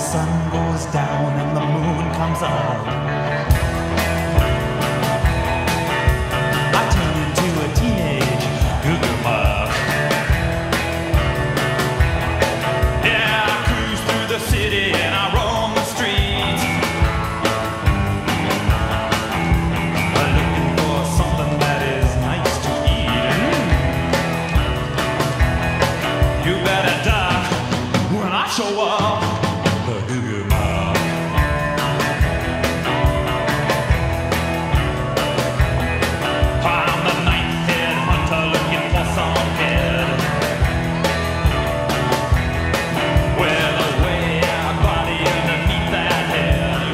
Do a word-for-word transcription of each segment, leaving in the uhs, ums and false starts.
sun goes down and the moon comes up, I turn into a teenage goo-goo bug. Yeah, I cruise through the city and I roam the streets, looking for something that is nice to eat. You better duck when I show up, the goo-goo bug. I'm the night-head hunter looking for some head with a way-out body underneath that head.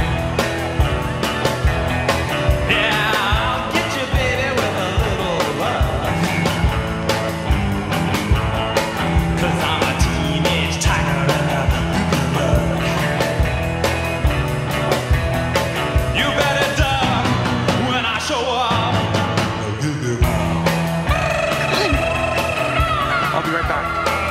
Yeah, I'll get you, baby, with a little love, 'cause I'm a teenage tiger and a goo-goo bug. You better duck when I show up, the goo-goo bug. I'll be right back.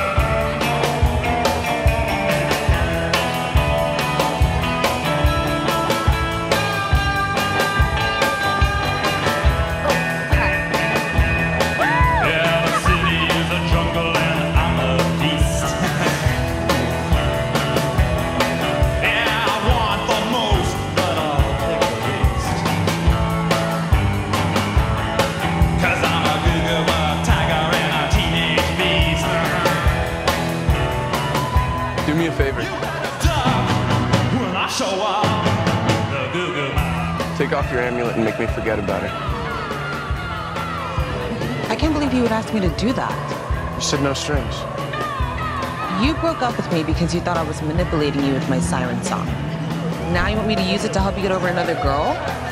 Yeah, the city is a jungle and I'm a beast. Yeah, I want the most, but I'll take the least, 'cause I'm a goo-goo bug tiger and a teenage beast. Do me a favor. You better duck when I show up, the goo-goo bug. Take off your amulet and make me forget about it. I can't believe you would ask me to do that. You said no strings. You broke up with me because you thought I was manipulating you with my siren song. Now you want me to use it to help you get over another girl?